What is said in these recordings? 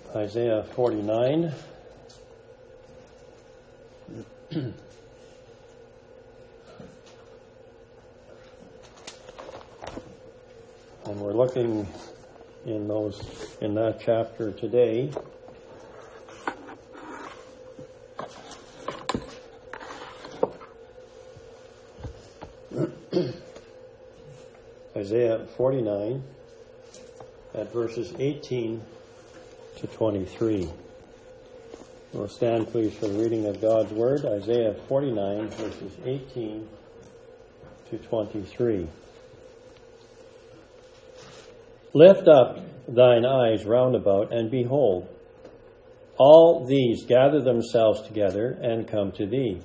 Isaiah 49. And we're looking in that chapter today. Isaiah 49 at verses 18 to 23. We'll stand please for the reading of God's Word, Isaiah 49 verses 18 to 23. Lift up thine eyes round about, and behold, all these gather themselves together and come to thee.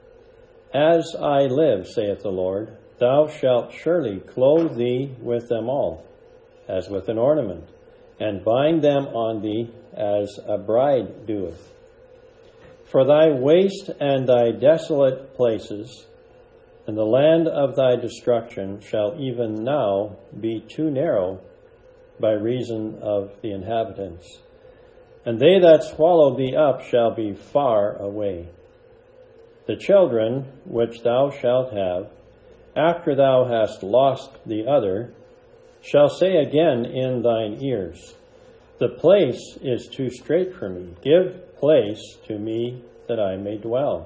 As I live, saith the Lord, thou shalt surely clothe thee with them all, as with an ornament, and bind them on thee as a bride doeth. For thy waste and thy desolate places, and the land of thy destruction shall even now be too narrow by reason of the inhabitants. And they that swallow thee up shall be far away. The children which thou shalt have, after thou hast lost the other, shall say again in thine ears, the place is too strait for me. Give place to me that I may dwell.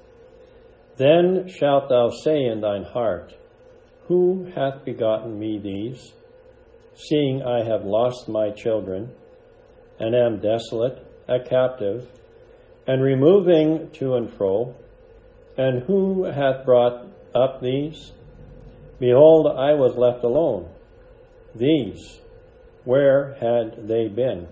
Then shalt thou say in thine heart, who hath begotten me these, seeing I have lost my children, and am desolate, a captive, and removing to and fro, and who hath brought up these? Behold, I was left alone. These, where had they been?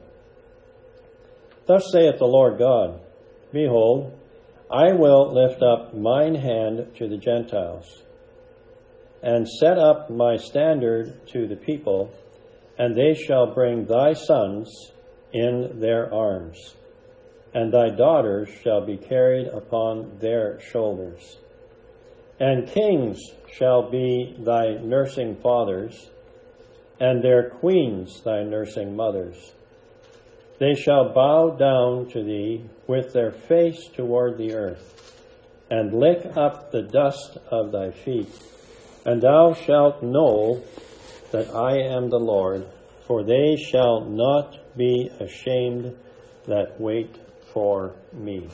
Thus saith the Lord God, behold, I will lift up mine hand to the Gentiles, and set up my standard to the people, and they shall bring thy sons in their arms, and thy daughters shall be carried upon their shoulders. And kings shall be thy nursing fathers, and their queens thy nursing mothers. They shall bow down to thee with their face toward the earth, and lick up the dust of thy feet. And thou shalt know that I am the Lord, for they shall not be ashamed that wait for me.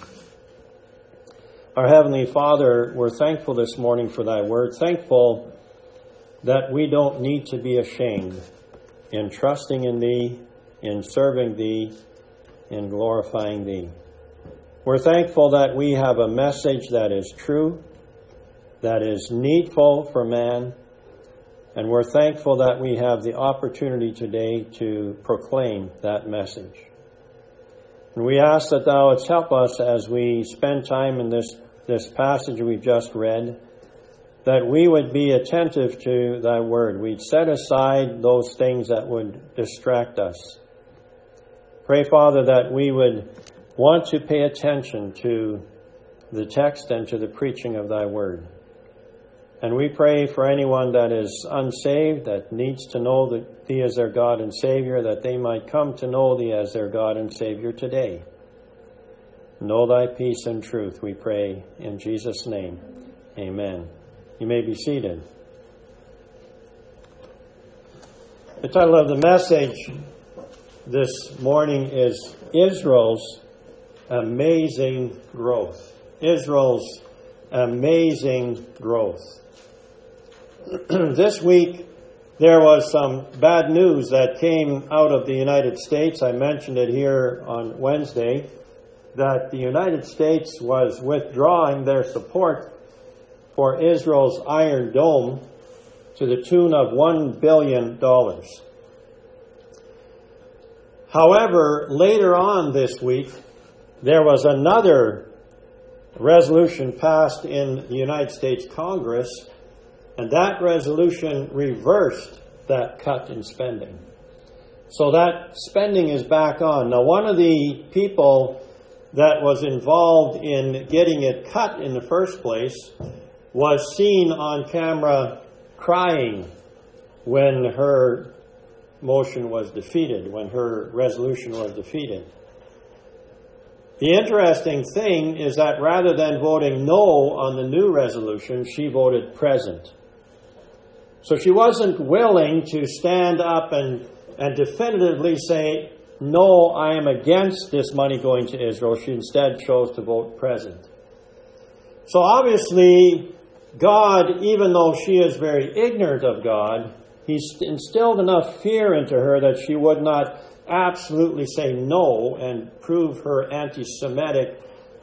Our Heavenly Father, we're thankful this morning for thy word, thankful that we don't need to be ashamed in trusting in thee, in serving thee, in glorifying thee. We're thankful that we have a message that is true, that is needful for man, and we're thankful that we have the opportunity today to proclaim that message. And we ask that thou wouldst help us as we spend time in this passage we've just read, that we would be attentive to thy word. We'd set aside those things that would distract us. Pray, Father, that we would want to pay attention to the text and to the preaching of thy word. And we pray for anyone that is unsaved, that needs to know that thee as their God and Savior, that they might come to know thee as their God and Savior today. Know thy peace and truth, we pray in Jesus' name. Amen. You may be seated. The title of the message this morning is Israel's Amazing Growth. Israel's amazing growth. This week, there was some bad news that came out of the United States. I mentioned it here on Wednesday, that the United States was withdrawing their support for Israel's Iron Dome to the tune of $1 billion. However, later on this week, there was another resolution passed in the United States Congress, and that resolution reversed that cut in spending. So that spending is back on. Now, one of the people that was involved in getting it cut in the first place was seen on camera crying when her motion was defeated, when her resolution was defeated. The interesting thing is that rather than voting no on the new resolution, she voted present. So she wasn't willing to stand up and definitively say, no, I am against this money going to Israel. She instead chose to vote present. So obviously, God, even though she is very ignorant of God, He's instilled enough fear into her that she would not absolutely say no and prove her anti-Semitic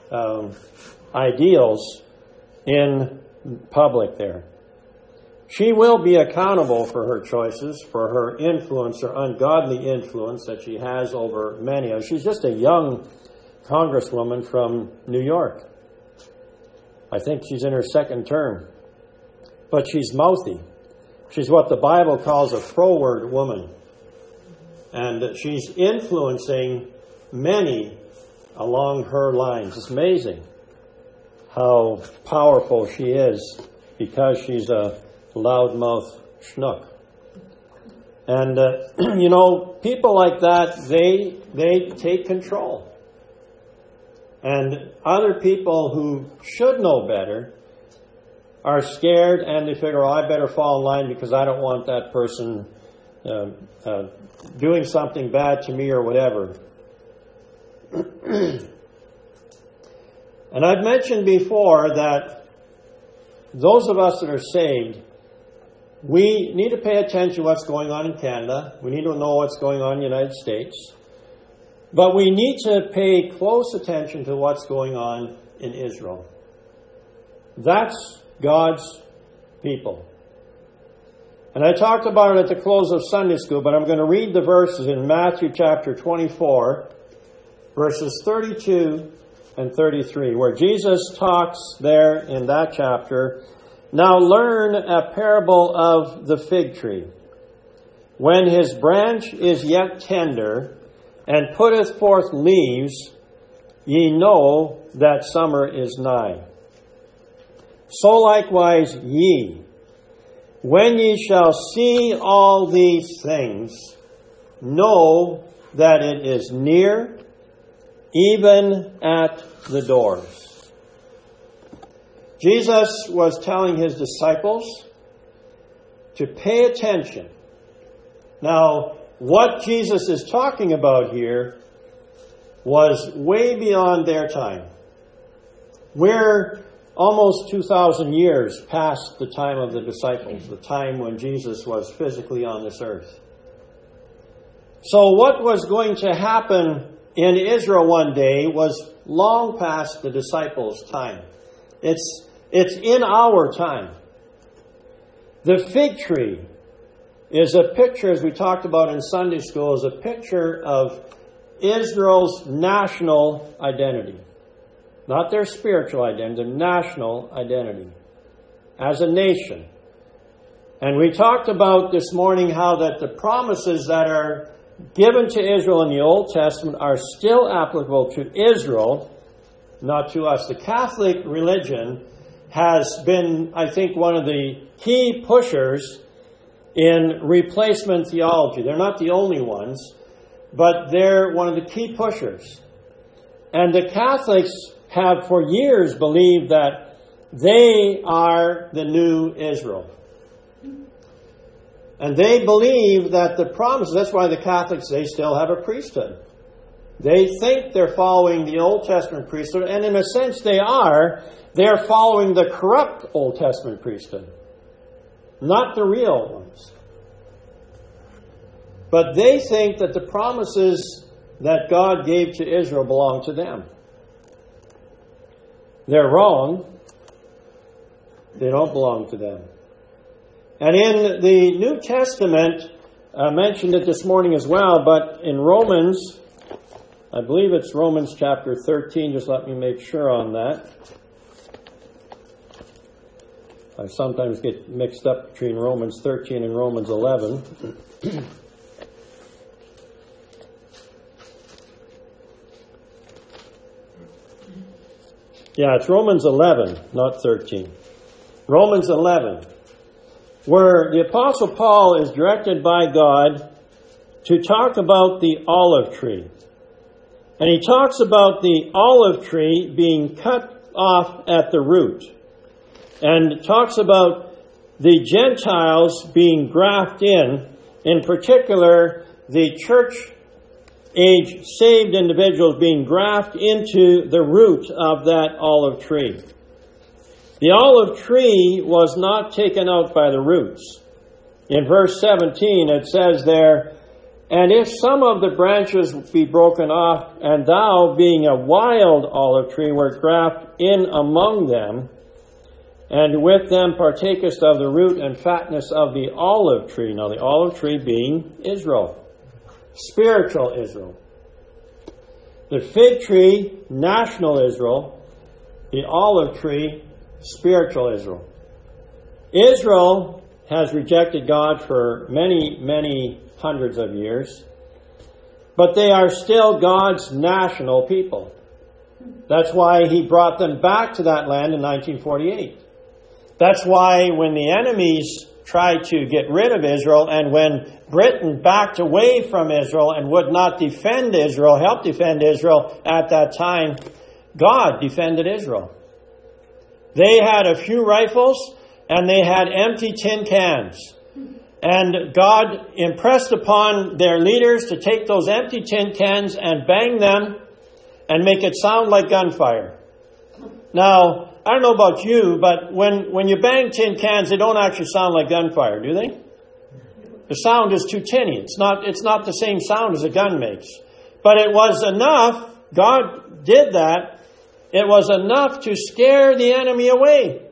ideals in public there. She will be accountable for her choices, for her influence or ungodly influence that she has over many. She's just a young congresswoman from New York. I think she's in her second term. But she's mouthy. She's what the Bible calls a froward woman. And she's influencing many along her lines. It's amazing how powerful she is because she's a loudmouth schnook. And, people like that, they take control. And other people who should know better are scared and they figure, I better fall in line because I don't want that person doing something bad to me or whatever. And I've mentioned before that those of us that are saved, we need to pay attention to what's going on in Canada. We need to know what's going on in the United States. But we need to pay close attention to what's going on in Israel. That's God's people. And I talked about it at the close of Sunday school, but I'm going to read the verses in Matthew chapter 24, verses 32 and 33, where Jesus talks there in that chapter, now learn a parable of the fig tree. When his branch is yet tender, and putteth forth leaves, ye know that summer is nigh. So likewise ye, when ye shall see all these things, know that it is near, even at the doors. Jesus was telling his disciples to pay attention. Now, what Jesus is talking about here was way beyond their time. We're almost 2,000 years past the time of the disciples, the time when Jesus was physically on this earth. So what was going to happen in Israel one day was long past the disciples' time. It's in our time. The fig tree is a picture, as we talked about in Sunday school, is a picture of Israel's national identity. Not their spiritual identity, their national identity as a nation. And we talked about this morning how that the promises that are given to Israel in the Old Testament are still applicable to Israel, not to us. The Catholic religion has been, I think, one of the key pushers in replacement theology. They're not the only ones, but they're one of the key pushers. And the Catholics have for years believed that they are the new Israel. And they believe that the promises, that's why the Catholics, they still have a priesthood. They think they're following the Old Testament priesthood, and in a sense they are. They're following the corrupt Old Testament priesthood, not the real ones. But they think that the promises that God gave to Israel belong to them. They're wrong. They don't belong to them. And in the New Testament, I mentioned it this morning as well, but in Romans, I believe it's Romans chapter 13, just let me make sure on that. I sometimes get mixed up between Romans 13 and Romans 11. Yeah, it's Romans 11, not 13. Romans 11, where the Apostle Paul is directed by God to talk about the olive tree. And he talks about the olive tree being cut off at the root. And talks about the Gentiles being grafted in particular, the church-age saved individuals being grafted into the root of that olive tree. The olive tree was not taken out by the roots. In verse 17 it says there, "And if some of the branches be broken off, and thou, being a wild olive tree, wert grafted in among them, and with them partakest of the root and fatness of the olive tree." Now the olive tree being Israel, spiritual Israel. The fig tree, national Israel. The olive tree, spiritual Israel. Israel has rejected God for many, many hundreds of years, but they are still God's national people. That's why he brought them back to that land in 1948. That's why when the enemies tried to get rid of Israel, and when Britain backed away from Israel and would not defend Israel, help defend Israel at that time, God defended Israel. They had a few rifles and they had empty tin cans. And God impressed upon their leaders to take those empty tin cans and bang them and make it sound like gunfire. Now, I don't know about you, but when you bang tin cans, they don't actually sound like gunfire, do they? The sound is too tinny. It's not the same sound as a gun makes. But it was enough, God did that, it was enough to scare the enemy away.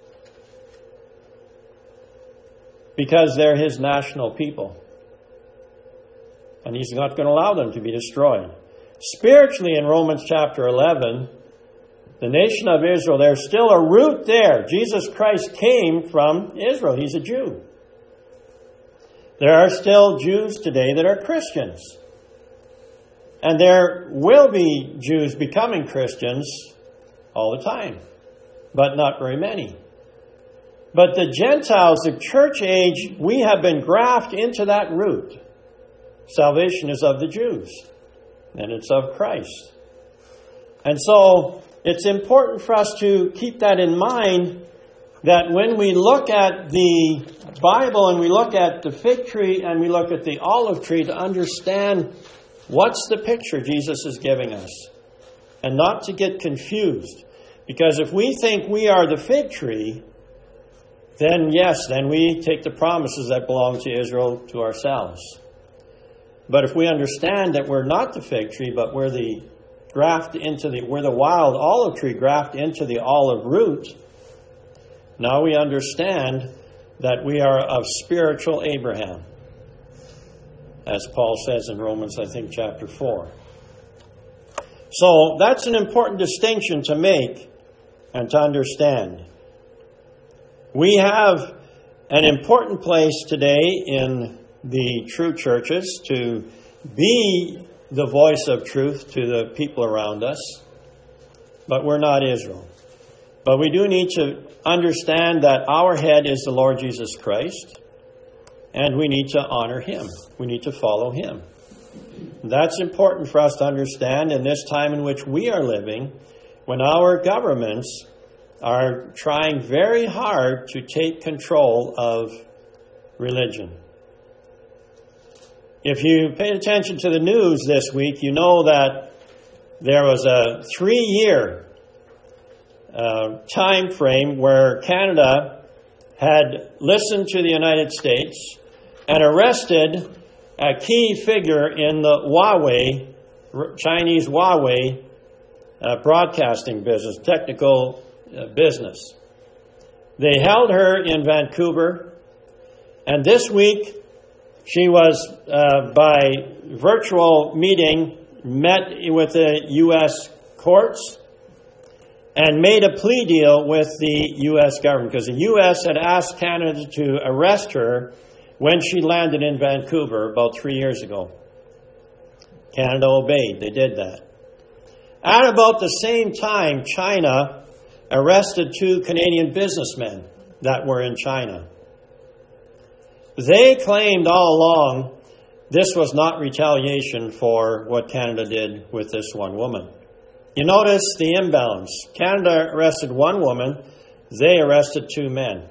Because they're his national people. And he's not going to allow them to be destroyed. Spiritually, in Romans chapter 11, the nation of Israel, there's still a root there. Jesus Christ came from Israel. He's a Jew. There are still Jews today that are Christians. And there will be Jews becoming Christians all the time, but not very many. But the Gentiles, the church age, we have been grafted into that root. Salvation is of the Jews, and it's of Christ. And so it's important for us to keep that in mind, that when we look at the Bible and we look at the fig tree and we look at the olive tree, to understand what's the picture Jesus is giving us, and not to get confused. Because if we think we are the fig tree, then we take the promises that belong to Israel to ourselves. But if we understand that we're not the fig tree, but we're the wild olive tree grafted into the olive root, now we understand that we are of spiritual Abraham, as Paul says in Romans, I think, chapter 4. So that's an important distinction to make and to understand. We have an important place today in the true churches to be the voice of truth to the people around us, but we're not Israel. But we do need to understand that our head is the Lord Jesus Christ, and we need to honor him. We need to follow him. That's important for us to understand in this time in which we are living, when our governments are trying very hard to take control of religion. If you paid attention to the news this week, you know that there was a 3-year time frame where Canada had listened to the United States and arrested a key figure in the Chinese Huawei broadcasting business, technical business. They held her in Vancouver, and this week she was, by virtual meeting, met with the U.S. courts and made a plea deal with the U.S. government, because the U.S. had asked Canada to arrest her when she landed in Vancouver about 3 years ago. Canada obeyed. They did that. At about the same time, China arrested 2 Canadian businessmen that were in China. They claimed all along this was not retaliation for what Canada did with this one woman. You notice the imbalance. Canada arrested one woman, they arrested two men.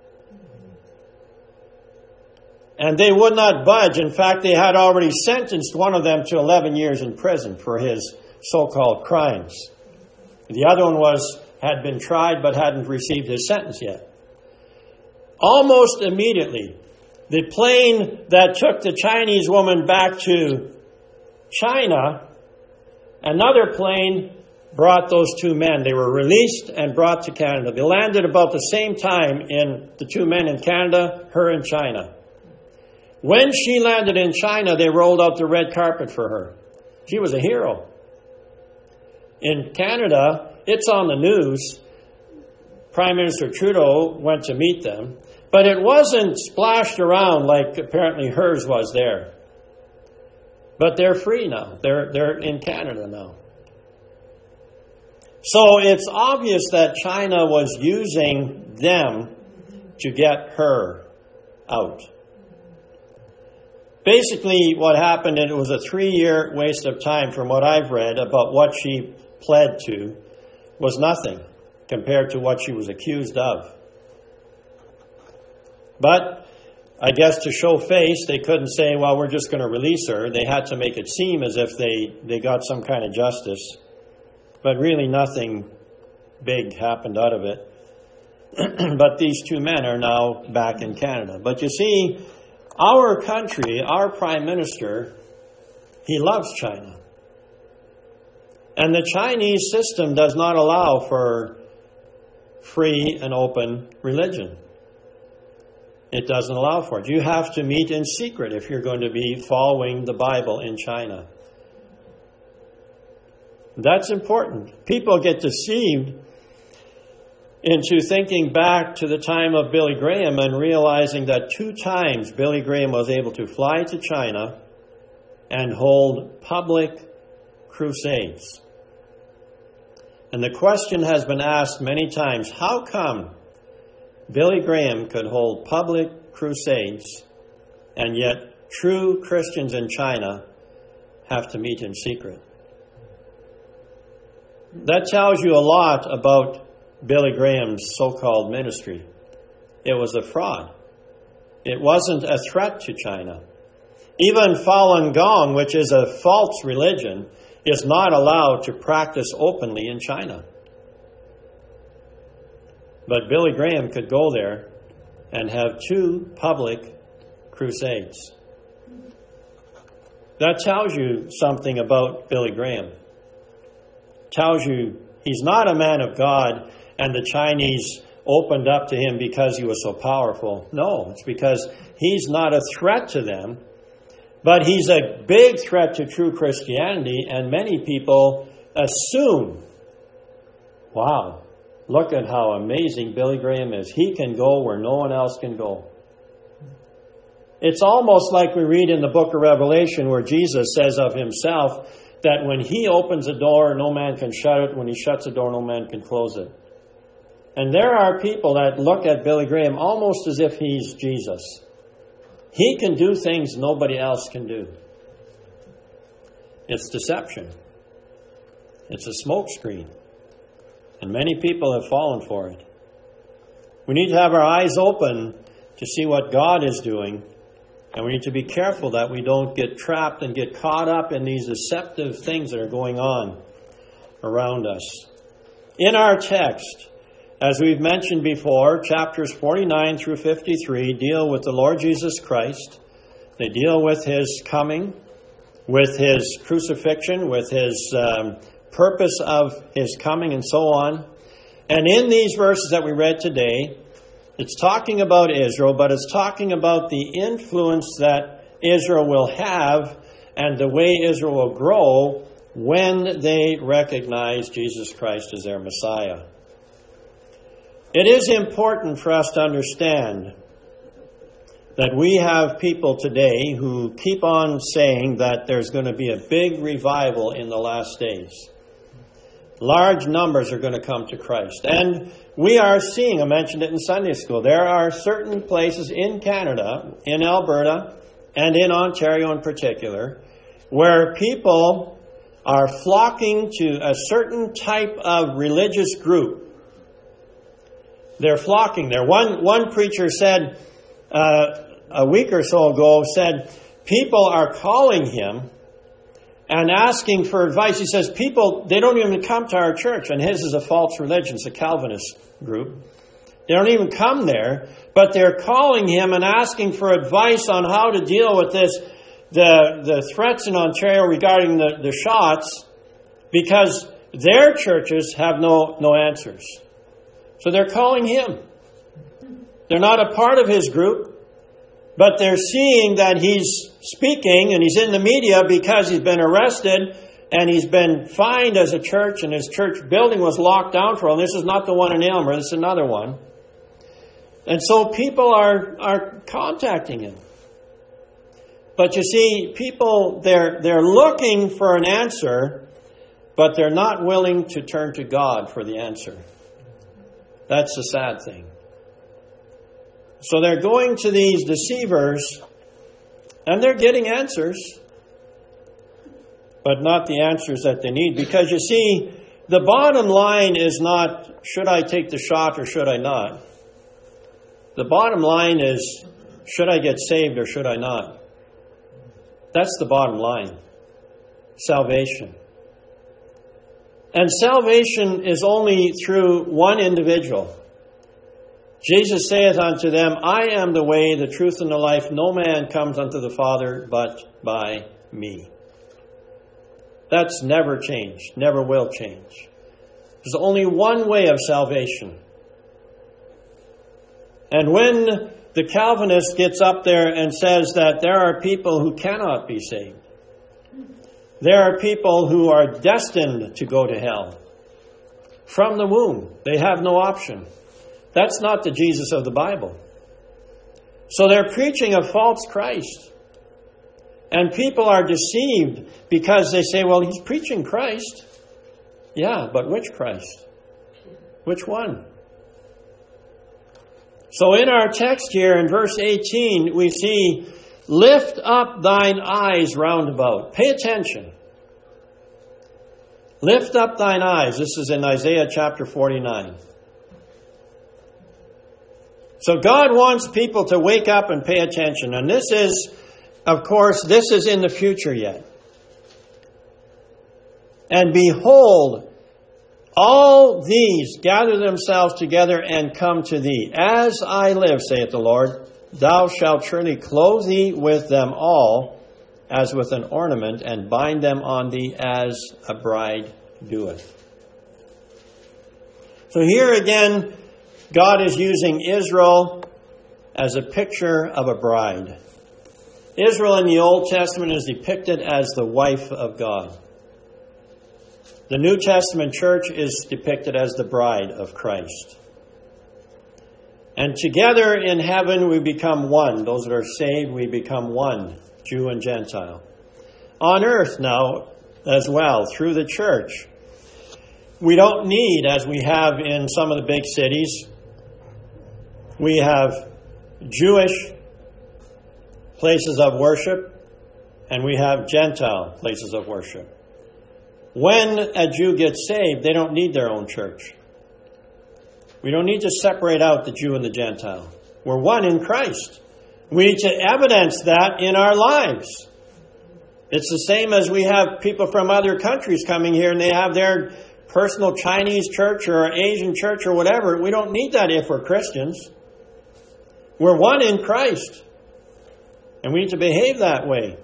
And they would not budge. In fact, they had already sentenced one of them to 11 years in prison for his so-called crimes. The other one had been tried but hadn't received his sentence yet. Almost immediately, the plane that took the Chinese woman back to China, another plane brought those two men. They were released and brought to Canada. They landed about the same time, in the two men in Canada, her in China. When she landed in China, they rolled out the red carpet for her. She was a hero. In Canada, it's on the news. Prime Minister Trudeau went to meet them. But it wasn't splashed around like apparently hers was there. But they're free now. They're in Canada now. So it's obvious that China was using them to get her out. Basically, what happened, and it was a 3-year waste of time from what I've read about what she pled to, was nothing compared to what she was accused of. But I guess to show face, they couldn't say, well, we're just going to release her. They had to make it seem as if they got some kind of justice. But really nothing big happened out of it. But these two men are now back in Canada. But you see, our country, our Prime Minister, he loves China. And the Chinese system does not allow for free and open religion. It doesn't allow for it. You have to meet in secret if you're going to be following the Bible in China. That's important. People get deceived into thinking back to the time of Billy Graham and realizing that 2 times Billy Graham was able to fly to China and hold public crusades. And the question has been asked many times, how come Billy Graham could hold public crusades and yet true Christians in China have to meet in secret? That tells you a lot about Billy Graham's so-called ministry. It was a fraud. It wasn't a threat to China. Even Falun Gong, which is a false religion, is not allowed to practice openly in China. But Billy Graham could go there and have 2 public crusades. That tells you something about Billy Graham. Tells you he's not a man of God and the Chinese opened up to him because he was so powerful. No, it's because he's not a threat to them, but he's a big threat to true Christianity, and many people assume, wow, look at how amazing Billy Graham is. He can go where no one else can go. It's almost like we read in the book of Revelation where Jesus says of himself that when he opens a door, no man can shut it. When he shuts a door, no man can close it. And there are people that look at Billy Graham almost as if he's Jesus. He can do things nobody else can do. It's deception. It's a smokescreen. And many people have fallen for it. We need to have our eyes open to see what God is doing. And we need to be careful that we don't get trapped and get caught up in these deceptive things that are going on around us. In our text, as we've mentioned before, chapters 49 through 53 deal with the Lord Jesus Christ. They deal with his coming, with his crucifixion, with his purpose of his coming, and so on. And in these verses that we read today, it's talking about Israel, but it's talking about the influence that Israel will have and the way Israel will grow when they recognize Jesus Christ as their Messiah. It is important for us to understand that we have people today who keep on saying that there's going to be a big revival in the last days. Large numbers are going to come to Christ. And we are seeing, I mentioned it in Sunday school, there are certain places in Canada, in Alberta, and in Ontario in particular, where people are flocking to a certain type of religious group. They're flocking there. One preacher said a week or so ago, said people are calling him and asking for advice. He says people, they don't even come to our church, and his is a false religion, it's a Calvinist group. They don't even come there, but they're calling him and asking for advice on how to deal with this, the threats in Ontario regarding the shots, because their churches have no answers. So they're calling him. They're not a part of his group, but they're seeing that he's speaking and he's in the media because he's been arrested and he's been fined as a church, and his church building was locked down for him. This is not the one in Aylmer, this is another one. And so people are contacting him. But you see, people, they're looking for an answer, but they're not willing to turn to God for the answer. That's the sad thing. So they're going to these deceivers, and they're getting answers, but not the answers that they need. Because you see, the bottom line is not, should I take the shot or should I not? The bottom line is, should I get saved or should I not? That's the bottom line. Salvation. And salvation is only through one individual. Jesus saith unto them, I am the way, the truth, and the life. No man comes unto the Father but by me. That's never changed, never will change. There's only one way of salvation. And when the Calvinist gets up there and says that there are people who cannot be saved, there are people who are destined to go to hell from the womb, they have no option. That's not the Jesus of the Bible. So they're preaching a false Christ. And people are deceived because they say, well, he's preaching Christ. Yeah, but which Christ? Which one? So in our text here in verse 18, we see, lift up thine eyes round about. Pay attention. Lift up thine eyes. This is in Isaiah chapter 49. So God wants people to wake up and pay attention. And this is, of course, this is in the future yet. And behold, all these gather themselves together and come to thee. As I live, saith the Lord, thou shalt surely clothe thee with them all, as with an ornament, and bind them on thee as a bride doeth. So here again, God is using Israel as a picture of a bride. Israel in the Old Testament is depicted as the wife of God. The New Testament church is depicted as the bride of Christ. And together in heaven we become one. Those that are saved, we become one, Jew and Gentile. On earth now as well, through the church, we don't need, as we have in some of the big cities, we have Jewish places of worship and we have Gentile places of worship. When a Jew gets saved, they don't need their own church. We don't need to separate out the Jew and the Gentile. We're one in Christ. We need to evidence that in our lives. It's the same as we have people from other countries coming here and they have their personal Chinese church or Asian church or whatever. We don't need that if we're Christians. We're one in Christ. And we need to behave that way.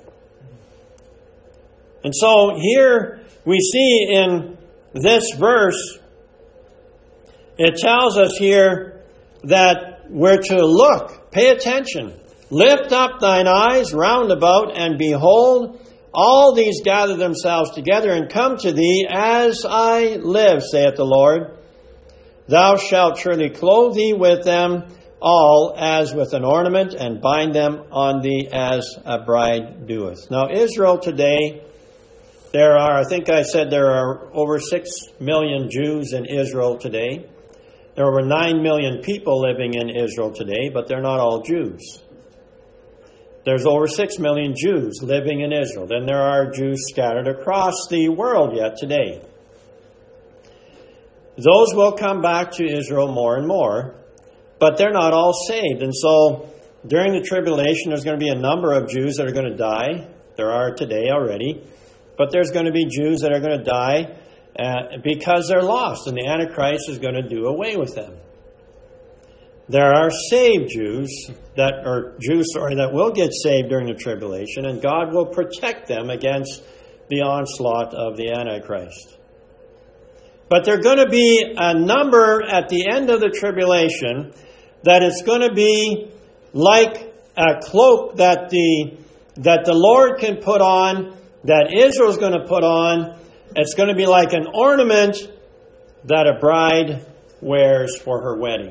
And so here we see in this verse, it tells us here that we're to look, pay attention. Lift up thine eyes round about, and behold, all these gather themselves together and come to thee. As I live, saith the Lord, thou shalt surely clothe thee with them all as with an ornament, and bind them on thee as a bride doeth. Now Israel today, I think I said there are over 6 million Jews in Israel today. There are over 9 million people living in Israel today, but they're not all Jews. There's over 6 million Jews living in Israel. Then there are Jews scattered across the world yet today. Those will come back to Israel more and more, but they're not all saved. And so during the tribulation, there's going to be a number of Jews that are going to die. There are today already. But there's going to be Jews that are going to die because they're lost, and the Antichrist is going to do away with them. There are saved Jews that will get saved during the tribulation, and God will protect them against the onslaught of the Antichrist. But there are going to be a number at the end of the tribulation that it's going to be like a cloak that the Lord can put on, that Israel's going to put on. It's going to be like an ornament that a bride wears for her wedding.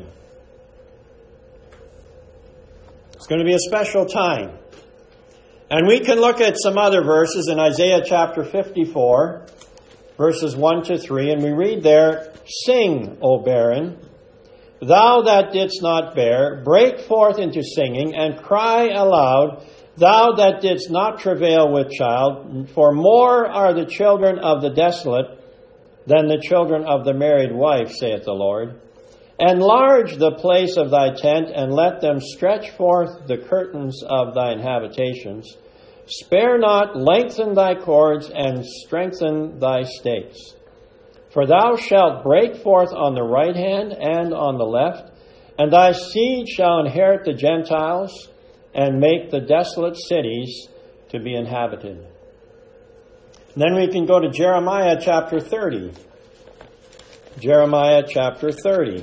It's going to be a special time. And we can look at some other verses in Isaiah chapter 54, verses 1 to 3, and we read there, "Sing, O barren, thou that didst not bear, break forth into singing, and cry aloud, thou that didst not travail with child, for more are the children of the desolate than the children of the married wife, saith the Lord. Enlarge the place of thy tent, and let them stretch forth the curtains of thine habitations. Spare not, lengthen thy cords, and strengthen thy stakes. For thou shalt break forth on the right hand and on the left, and thy seed shall inherit the Gentiles, and make the desolate cities to be inhabited." And then we can go to Jeremiah chapter 30. Jeremiah chapter 30.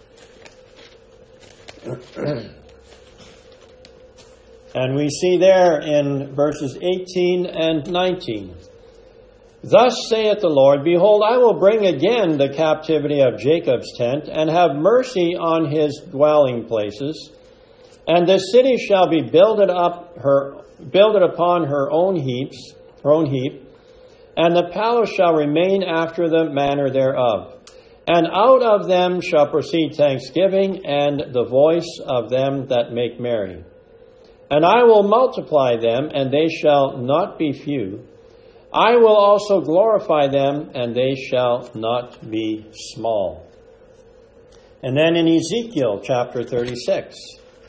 And we see there in verses 18 and 19. "Thus saith the Lord, Behold, I will bring again the captivity of Jacob's tent, and have mercy on his dwelling places. And the city shall be builded upon her own heap, and the palace shall remain after the manner thereof. And out of them shall proceed thanksgiving, and the voice of them that make merry. And I will multiply them, and they shall not be few. I will also glorify them, and they shall not be small." And then in Ezekiel chapter 36.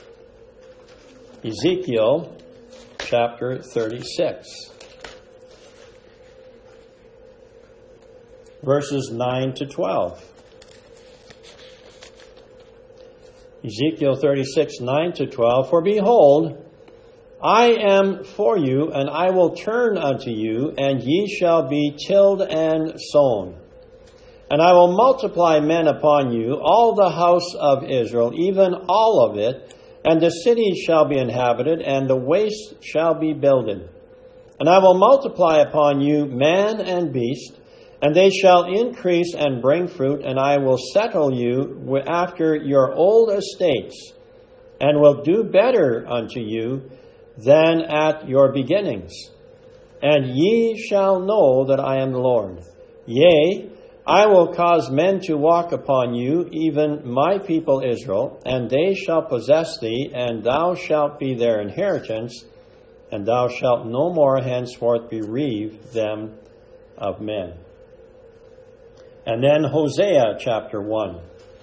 Ezekiel chapter 36. Verses 9 to 12. Ezekiel 36, 9 to 12. "For behold, I am for you, and I will turn unto you, and ye shall be tilled and sown. And I will multiply men upon you, all the house of Israel, even all of it, and the cities shall be inhabited, and the waste shall be builded. And I will multiply upon you man and beast, and they shall increase and bring fruit, and I will settle you after your old estates, and will do better unto you than at your beginnings. And ye shall know that I am the Lord. Yea, I will cause men to walk upon you, even my people Israel, and they shall possess thee, and thou shalt be their inheritance, and thou shalt no more henceforth bereave them of men." And then Hosea chapter 1.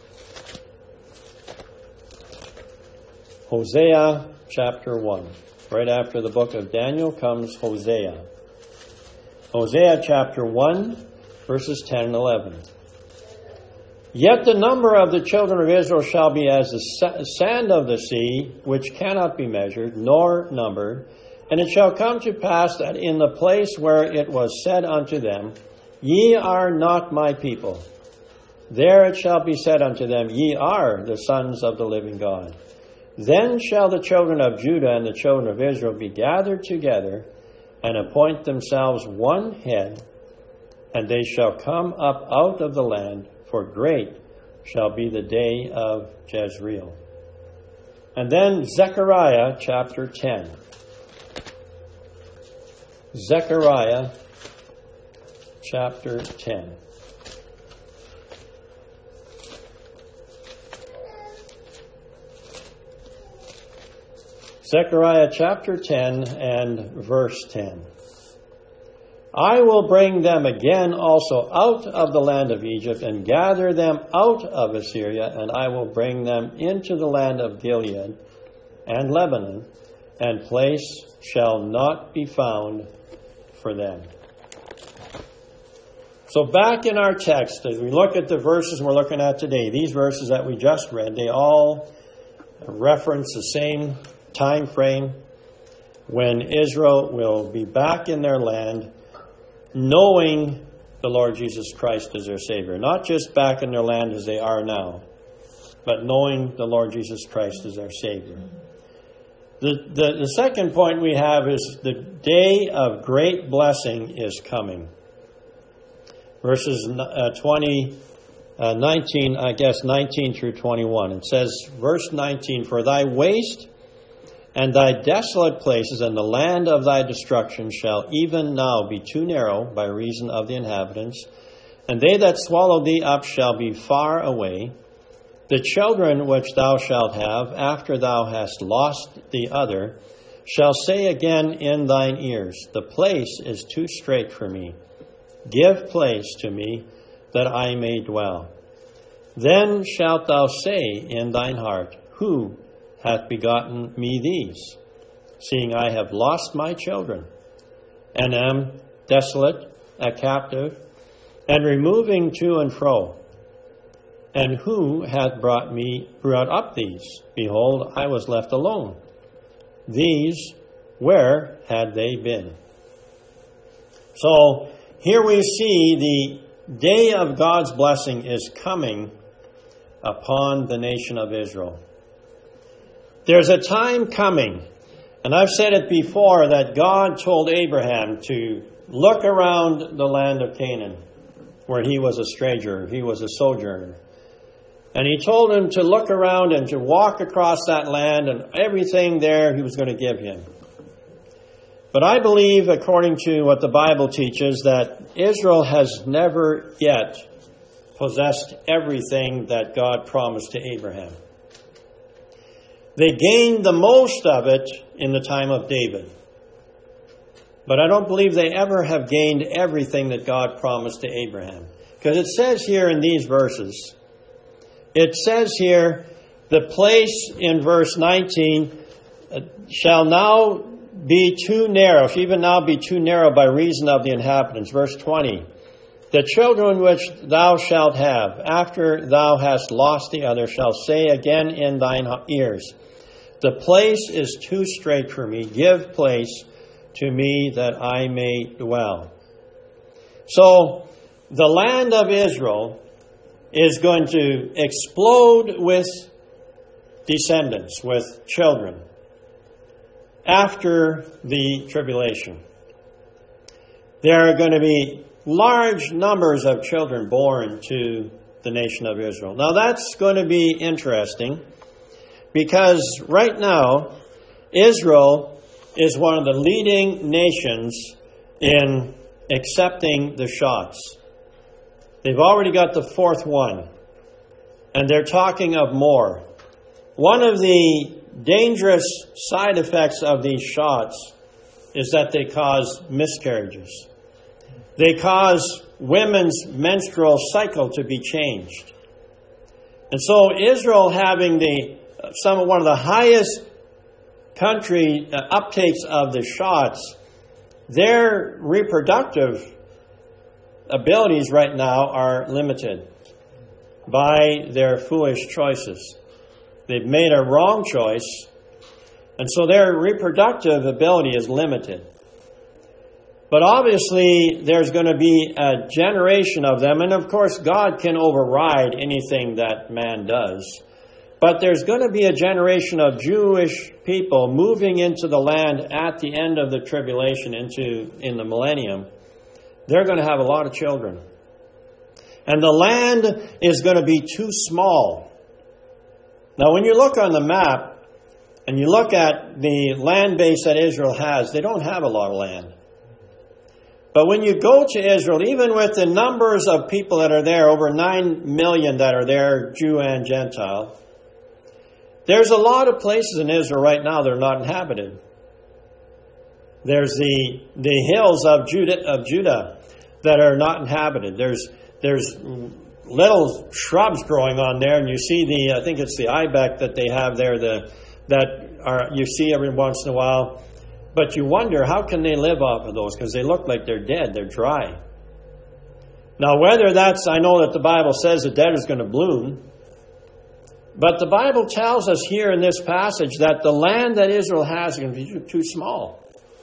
Hosea chapter 1. Right after the book of Daniel comes Hosea. Hosea chapter 1, verses 10 and 11. "Yet the number of the children of Israel shall be as the sand of the sea, which cannot be measured, nor numbered. And it shall come to pass that in the place where it was said unto them, Ye are not my people, there it shall be said unto them, Ye are the sons of the living God. Then shall the children of Judah and the children of Israel be gathered together, and appoint themselves one head, and they shall come up out of the land, for great shall be the day of Jezreel." And then Zechariah chapter 10. Zechariah chapter 10. Zechariah chapter 10 and verse 10. I will bring them again also out of the land of Egypt and gather them out of Assyria, and I will bring them into the land of Gilead and Lebanon, and place shall not be found for them. So back in our text, as we look at the verses we're looking at today, these verses that we just read, they all reference the same time frame when Israel will be back in their land, knowing the Lord Jesus Christ as their Savior. Not just back in their land as they are now, but knowing the Lord Jesus Christ as their Savior. The second point we have is the day of great blessing is coming. Verses 19 through 21. It says, verse 19, For thy waste and thy desolate places and the land of thy destruction shall even now be too narrow by reason of the inhabitants, and they that swallow thee up shall be far away. The children which thou shalt have, after thou hast lost the other, shall say again in thine ears, The place is too strait for me. Give place to me, that I may dwell. Then shalt thou say in thine heart, Who hath begotten me these, seeing I have lost my children, and am desolate, a captive, and removing to and fro? And who hath brought up these? Behold, I was left alone. These, where had they been? So, here we see the day of God's blessing is coming upon the nation of Israel. There's a time coming, and I've said it before, that God told Abraham to look around the land of Canaan, where he was a stranger, he was a sojourner. And he told him to look around and to walk across that land, and everything there he was going to give him. But I believe, according to what the Bible teaches, that Israel has never yet possessed everything that God promised to Abraham. They gained the most of it in the time of David. But I don't believe they ever have gained everything that God promised to Abraham. Because it says here in these verses, it says here, the place in verse 19 shall now be too narrow, shall even now be too narrow by reason of the inhabitants. Verse 20, the children which thou shalt have, after thou hast lost the other, shall say again in thine ears, The place is too strait for me. Give place to me that I may dwell. So, the land of Israel is going to explode with descendants, with children, after the tribulation. There are going to be large numbers of children born to the nation of Israel. Now that's going to be interesting, because right now, Israel is one of the leading nations in accepting the shots. They've already got the fourth one, and they're talking of more. One of the dangerous side effects of these shots is that they cause miscarriages. They cause women's menstrual cycle to be changed. And so Israel, having one of the highest country uptakes of the shots, their reproductive abilities right now are limited by their foolish choices. They've made a wrong choice, and so their reproductive ability is limited. But obviously, there's going to be a generation of them, and of course, God can override anything that man does. But there's going to be a generation of Jewish people moving into the land at the end of the tribulation, in the millennium. They're going to have a lot of children. And the land is going to be too small. Now, when you look on the map, and you look at the land base that Israel has, they don't have a lot of land. But when you go to Israel, even with the numbers of people that are there, over 9 million that are there, Jew and Gentile, There's a lot of places in Israel right now that are not inhabited. There's the hills of Judah that are not inhabited. There's little shrubs growing on there, and you see I think it's the ibex that they have there, you see every once in a while. But you wonder, how can they live off of those? Because they look like they're dead, they're dry. Now, whether I know that the Bible says the dead is going to bloom, but the Bible tells us here in this passage that the land that Israel has is going to be too small.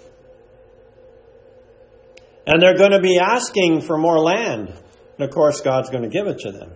And they're going to be asking for more land. And of course, God's going to give it to them.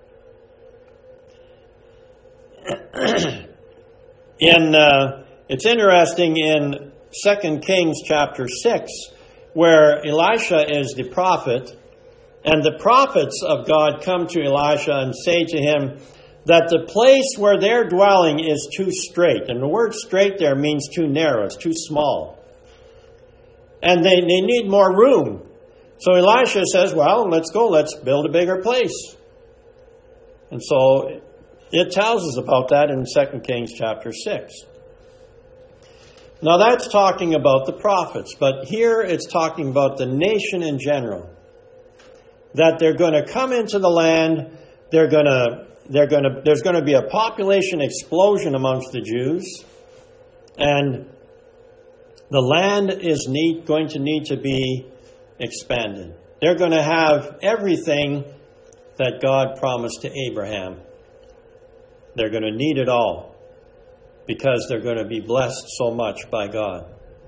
It's interesting in 2 Kings chapter 6, where Elisha is the prophet, and the prophets of God come to Elisha and say to him that the place where they're dwelling is too straight. And the word straight there means too narrow, it's too small. And they need more room. So Elisha says, well, let's build a bigger place. And so it tells us about that in 2 Kings chapter 6. Now that's talking about the prophets, but here it's talking about the nation in general. That they're going to come into the land, there's going to be a population explosion amongst the Jews, and the land is going to need to be expanded. They're going to have everything that God promised to Abraham. They're going to need it all because they're going to be blessed so much by God.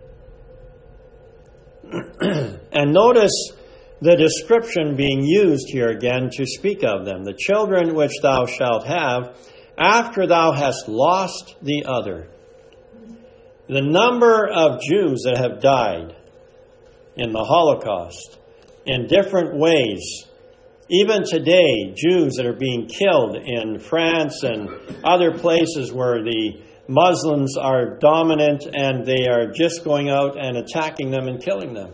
And notice the description being used here again to speak of them. The children which thou shalt have after thou hast lost the other. The number of Jews that have died in the Holocaust in different ways. Even today, Jews that are being killed in France and other places where the Muslims are dominant and they are just going out and attacking them and killing them.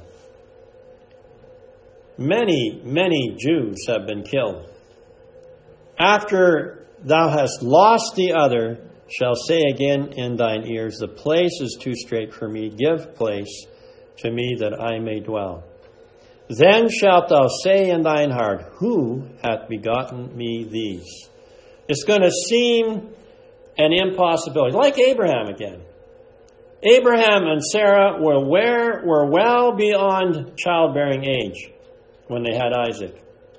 Many, many Jews have been killed. After thou hast lost the other, shall say again in thine ears, the place is too strait for me, give place to me that I may dwell. Then shalt thou say in thine heart, who hath begotten me these? It's going to seem an impossibility, like Abraham again. Abraham and Sarah were well beyond childbearing age when they had Isaac.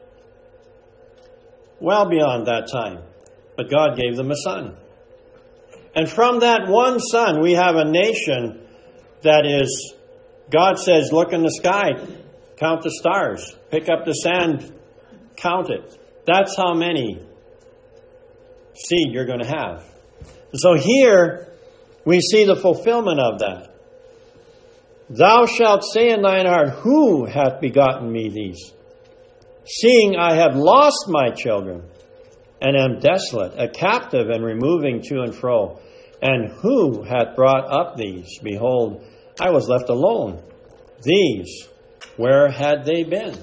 Well beyond that time. But God gave them a son. And from that one son, we have a nation that is, God says, look in the sky, count the stars, pick up the sand, count it. That's how many seed you're going to have. So here, we see the fulfillment of that. Thou shalt say in thine heart, who hath begotten me these? Seeing I have lost my children, and am desolate, a captive and removing to and fro. And who hath brought up these? Behold, I was left alone. These, where had they been?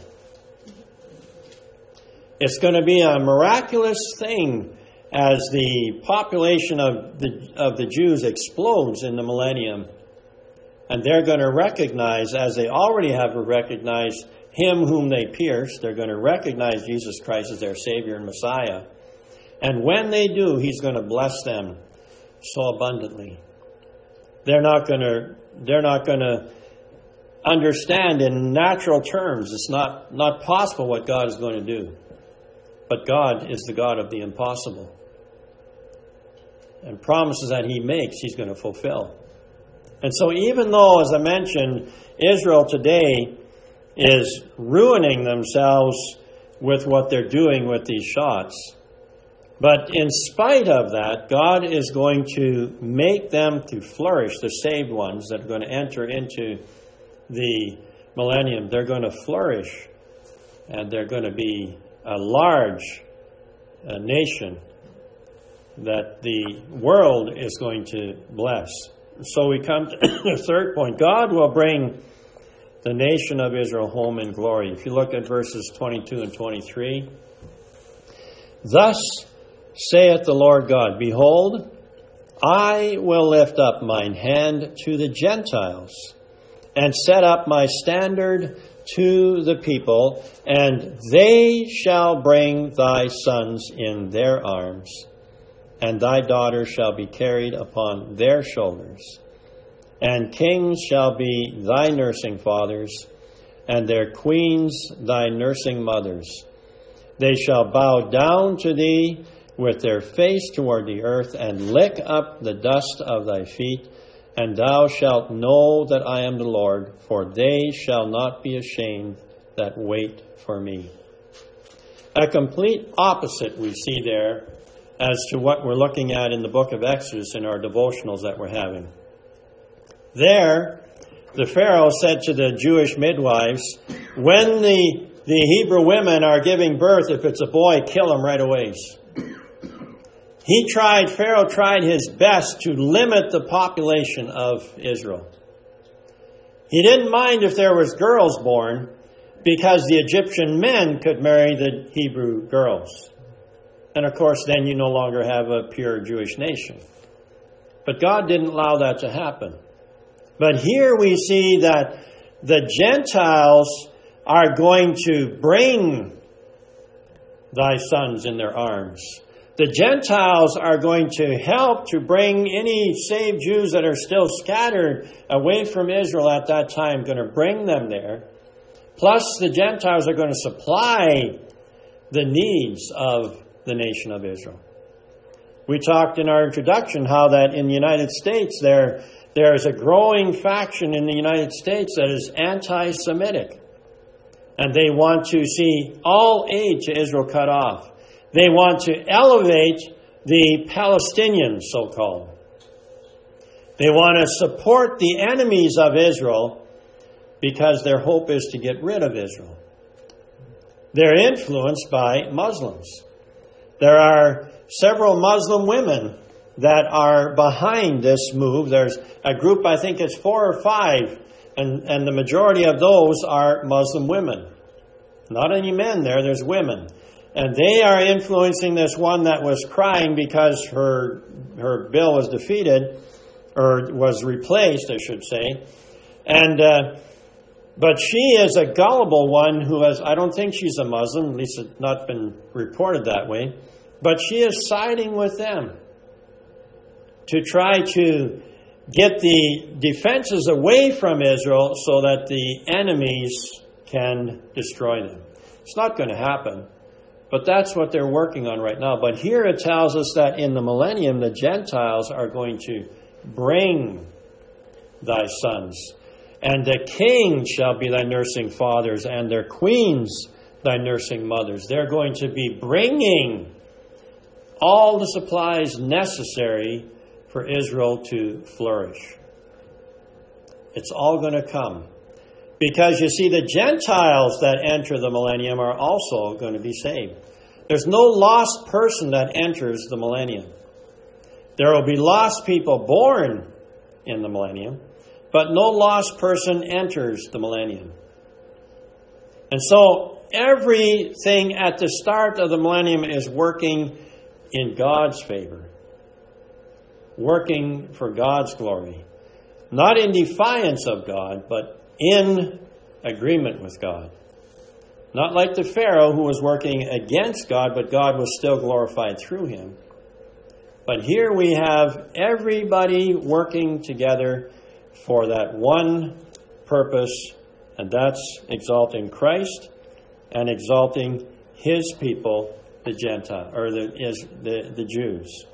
It's going to be a miraculous thing as the population of the Jews explodes in the millennium. And they're going to recognize, as they already have recognized him whom they pierced, they're going to recognize Jesus Christ as their Savior and Messiah. And when they do, he's going to bless them so abundantly. They're not going to understand in natural terms. It's not possible what God is going to do. But God is the God of the impossible. And promises that he makes, he's going to fulfill. And so even though, as I mentioned, Israel today is ruining themselves with what they're doing with these shots, but in spite of that, God is going to make them to flourish, the saved ones that are going to enter into the millennium. They're going to flourish, and they're going to be a large nation that the world is going to bless. So we come to the third point. God will bring the nation of Israel home in glory. If you look at verses 22 and 23. Thus saith the Lord God, behold, I will lift up mine hand to the Gentiles, and set up my standard to the people, and they shall bring thy sons in their arms, and thy daughters shall be carried upon their shoulders. And kings shall be thy nursing fathers, and their queens thy nursing mothers. They shall bow down to thee with their face toward the earth, and lick up the dust of thy feet. And thou shalt know that I am the Lord, for they shall not be ashamed that wait for me. A complete opposite we see there as to what we're looking at in the book of Exodus in our devotionals that we're having. There, the Pharaoh said to the Jewish midwives, when the Hebrew women are giving birth, if it's a boy, kill him right away. Pharaoh tried his best to limit the population of Israel. He didn't mind if there was girls born, because the Egyptian men could marry the Hebrew girls. And of course, then you no longer have a pure Jewish nation. But God didn't allow that to happen. But here we see that the Gentiles are going to bring thy sons in their arms. The Gentiles are going to help to bring any saved Jews that are still scattered away from Israel at that time, going to bring them there. Plus, the Gentiles are going to supply the needs of the nation of Israel. We talked in our introduction how that in the United States there is a growing faction in the United States that is anti-Semitic. And they want to see all aid to Israel cut off. They want to elevate the Palestinians, so-called. They want to support the enemies of Israel because their hope is to get rid of Israel. They're influenced by Muslims. There are several Muslim women that are behind this move. There's a group, I think it's 4 or 5, and the majority of those are Muslim women. Not any men there's women. And they are influencing this one that was crying because her bill was defeated, or was replaced, I should say. But she is a gullible one who I don't think she's a Muslim, at least it's not been reported that way. But she is siding with them to try to get the defenses away from Israel so that the enemies can destroy them. It's not going to happen. But that's what they're working on right now. But here it tells us that in the millennium, the Gentiles are going to bring thy sons. And the kings shall be thy nursing fathers, and their queens thy nursing mothers. They're going to be bringing all the supplies necessary for Israel to flourish. It's all going to come. Because you see, the Gentiles that enter the millennium are also going to be saved. There's no lost person that enters the millennium. There will be lost people born in the millennium, but no lost person enters the millennium. And so everything at the start of the millennium is working in God's favor, working for God's glory. Not in defiance of God, but in agreement with God. Not like the Pharaoh who was working against God, but God was still glorified through him. But here we have everybody working together for that one purpose, and that's exalting Christ and exalting his people, the Gentile, or the Jews.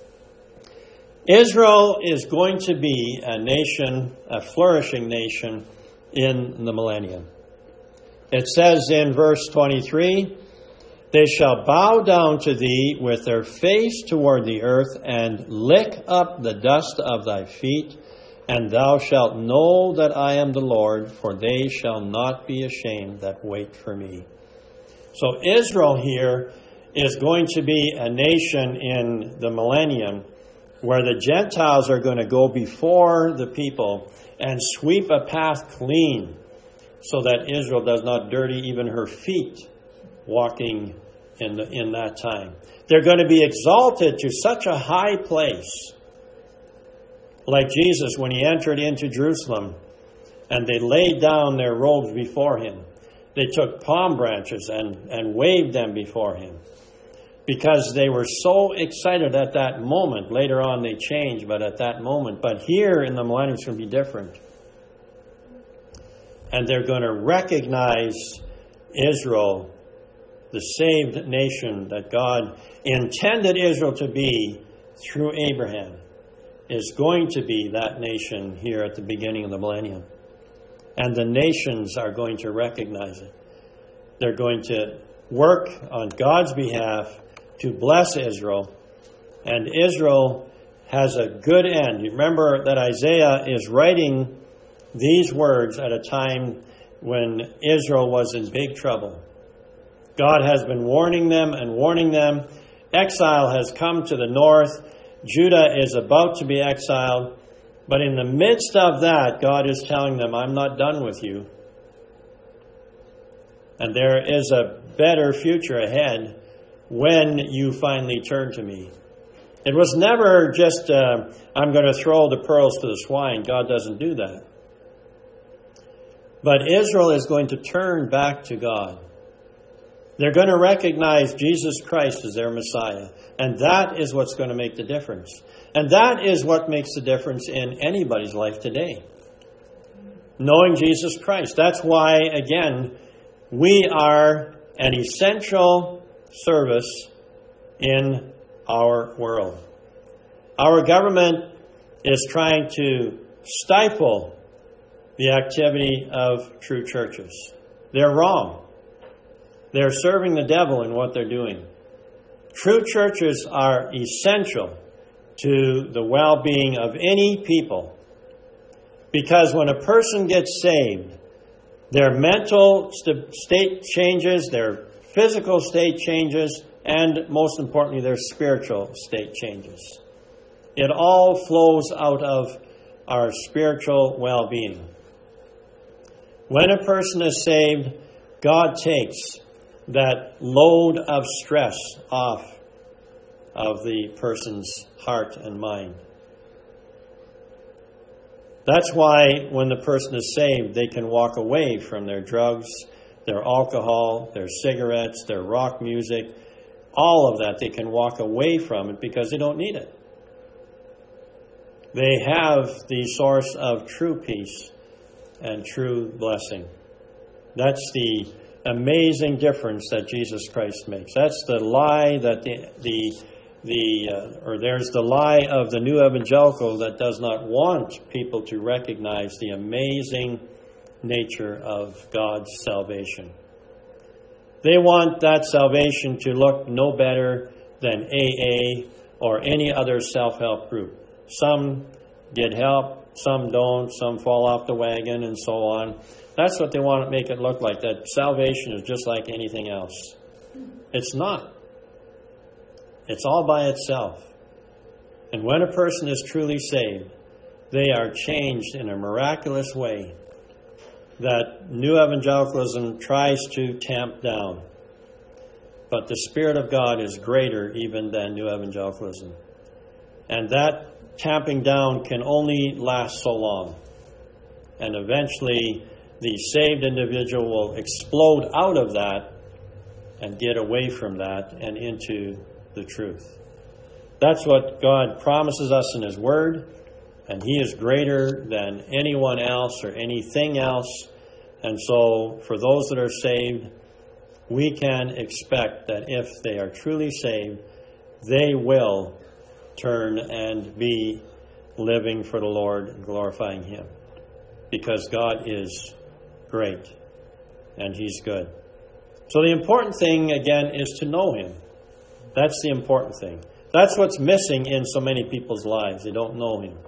Israel is going to be a nation, a flourishing nation in the millennium. It says in verse 23, they shall bow down to thee with their face toward the earth and lick up the dust of thy feet, and thou shalt know that I am the Lord, for they shall not be ashamed that wait for me. So Israel here is going to be a nation in the millennium where the Gentiles are going to go before the people and sweep a path clean so that Israel does not dirty even her feet walking in that time. They're going to be exalted to such a high place Like Jesus, when he entered into Jerusalem and they laid down their robes before him, they took palm branches and waved them before him because they were so excited at that moment. Later on they changed, but at that moment. But here in the millennium it's going to be different. And they're going to recognize Israel, the saved nation that God intended Israel to be through Abraham, is going to be that nation here at the beginning of the millennium. And the nations are going to recognize it. They're going to work on God's behalf to bless Israel. And Israel has a good end. You remember that Isaiah is writing these words at a time when Israel was in big trouble. God has been warning them and warning them. Exile has come to the north. Judah is about to be exiled. But in the midst of that, God is telling them, I'm not done with you. And there is a better future ahead when you finally turn to me. It was never just, I'm going to throw the pearls to the swine. God doesn't do that. But Israel is going to turn back to God. They're going to recognize Jesus Christ as their Messiah. And that is what's going to make the difference. And that is what makes the difference in anybody's life today. Knowing Jesus Christ. That's why, again, we are an essential service in our world. Our government is trying to stifle the activity of true churches. They're wrong. They're serving the devil in what they're doing. True churches are essential to the well-being of any people. Because when a person gets saved, their mental state changes, their physical state changes, and most importantly, their spiritual state changes. It all flows out of our spiritual well-being. When a person is saved, God takes that load of stress off of the person's heart and mind. That's why when the person is saved, they can walk away from their drugs, their alcohol, their cigarettes, their rock music, all of that. They can walk away from it because they don't need it. They have the source of true peace and true blessing. That's the amazing difference that Jesus Christ makes. That's the lie that there's the lie of the new evangelical that does not want people to recognize the amazing nature of God's salvation. They want that salvation to look no better than AA or any other self-help group. Some get help, some don't, some fall off the wagon, and so on. That's what they want to make it look like, that salvation is just like anything else. It's not. It's all by itself. And when a person is truly saved, they are changed in a miraculous way that new evangelicalism tries to tamp down. But the Spirit of God is greater even than new evangelicalism. And that tamping down can only last so long. And eventually the saved individual will explode out of that and get away from that and into the truth. That's what God promises us in His Word, and He is greater than anyone else or anything else. And so for those that are saved, we can expect that if they are truly saved, they will turn and be living for the Lord and glorifying Him. Because God is great and He's good. So the important thing, again, is to know Him. That's the important thing. That's what's missing in so many people's lives. They don't know Him.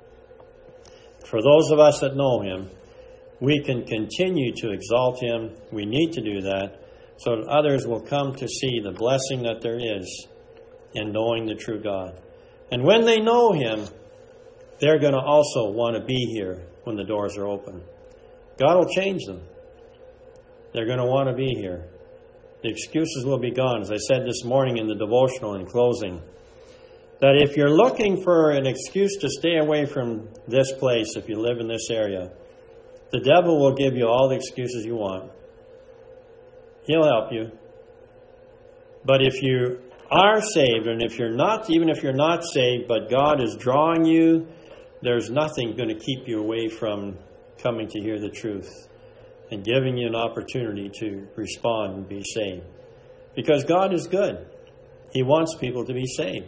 For those of us that know Him, we can continue to exalt Him. We need to do that so that others will come to see the blessing that there is in knowing the true God. And when they know Him, they're going to also want to be here when the doors are open. God will change them. They're going to want to be here. The excuses will be gone. As I said this morning in the devotional in closing, that if you're looking for an excuse to stay away from this place, if you live in this area, the devil will give you all the excuses you want. He'll help you. But if you are saved, and if you're not, even if you're not saved, but God is drawing you, there's nothing going to keep you away from coming to hear the truth and giving you an opportunity to respond and be saved. Because God is good. He wants people to be saved.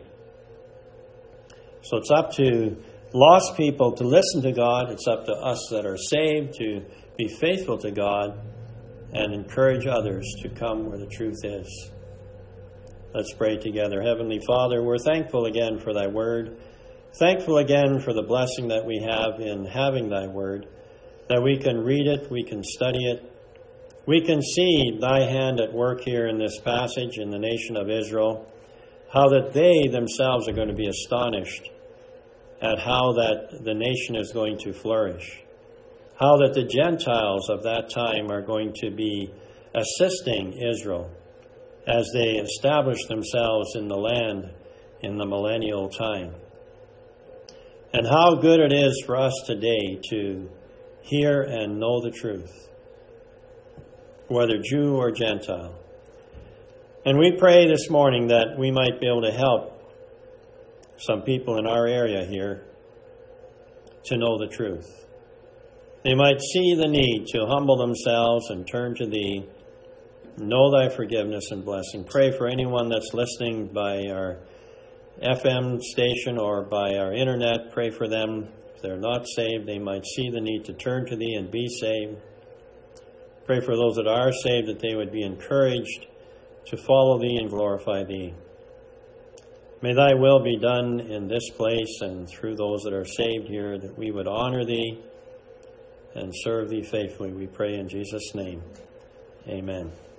So it's up to lost people to listen to God. It's up to us that are saved to be faithful to God and encourage others to come where the truth is. Let's pray together. Heavenly Father, we're thankful again for Thy Word. Thankful again for the blessing that we have in having Thy Word, that we can read it, we can study it. We can see Thy hand at work here in this passage in the nation of Israel, how that they themselves are going to be astonished at how that the nation is going to flourish, how that the Gentiles of that time are going to be assisting Israel as they establish themselves in the land in the millennial time. And how good it is for us today to hear and know the truth, whether Jew or Gentile. And we pray this morning that we might be able to help some people in our area here to know the truth. They might see the need to humble themselves and turn to Thee, know Thy forgiveness and blessing. Pray for anyone that's listening by our FM station or by our internet. Pray for them. If they're not saved, they might see the need to turn to Thee and be saved. Pray for those that are saved, that they would be encouraged to follow Thee and glorify Thee. May Thy will be done in this place and through those that are saved here, that we would honor Thee and serve Thee faithfully. We pray in Jesus' name. Amen.